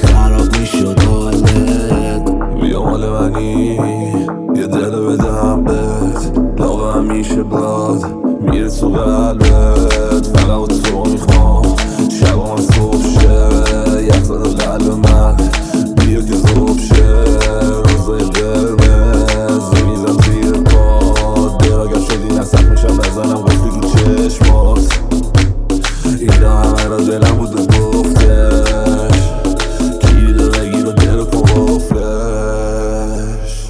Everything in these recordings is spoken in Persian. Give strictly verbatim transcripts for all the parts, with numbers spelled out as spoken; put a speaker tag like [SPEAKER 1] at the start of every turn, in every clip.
[SPEAKER 1] خراب میشد حالت.
[SPEAKER 2] بیا مال منی یه دل بدم بهت، لاغ همیشه باد میره تو قلبت. فقط تو میخوام شبا من صبح شه، یخ زده قلب من بیا که ذوب شه. روزای قرمز میزم زیر پاد، دراگم شدی نسخ میشم نزنم قفلی رو چشمات. اینا همه را دلم بود و گفتش، کلید رو بگیر و دل رو کن قفلش.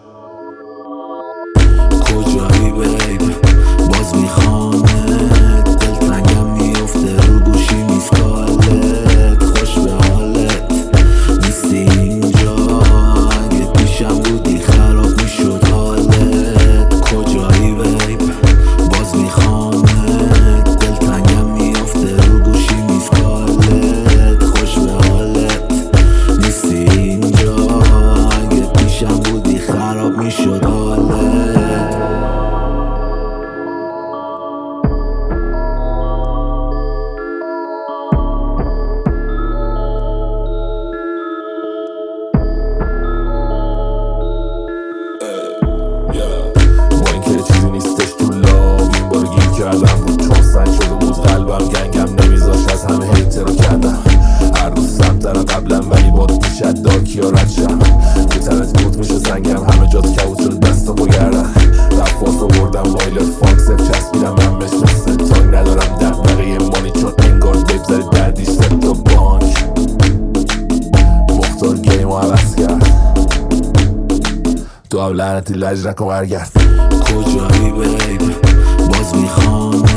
[SPEAKER 1] کجایی بیب باز میخوامت، دلتنگم میفته رو گوشی میسکالت. خوش به حالت نیستی اینجا، اگه پیشم بودی خراب میشد حالت. کجایی بیب باز میخوامت، دلتنگم میفته رو گوشی میسکالت. خوش به حالت نیستی اینجا، اگه پیشم بودی خراب میشد حالت.
[SPEAKER 2] با اینکه چیزی نیستش تو لاب، این بار گیر کردم بود چون سنگ شده بود قلبم. گنگم نمیذاش از همه هیتر رو کردم، هر روز سمترم قبلم ولی باد میشد داکی ها ردشم. یه تنت گوت میشه سنگم، همه جات کبوت شده دستم با گردم. رفاس آوردم وایل فانک سف چسبیدم من مثل ستانگ. ندارم دقدقه مانی چون انگار بیب زدی دردیش ست تا بانک. مختار گیم رو عوض کرد، تو هم لعنتی لج نکن برگرد.
[SPEAKER 1] کجایی بیب باز میخوام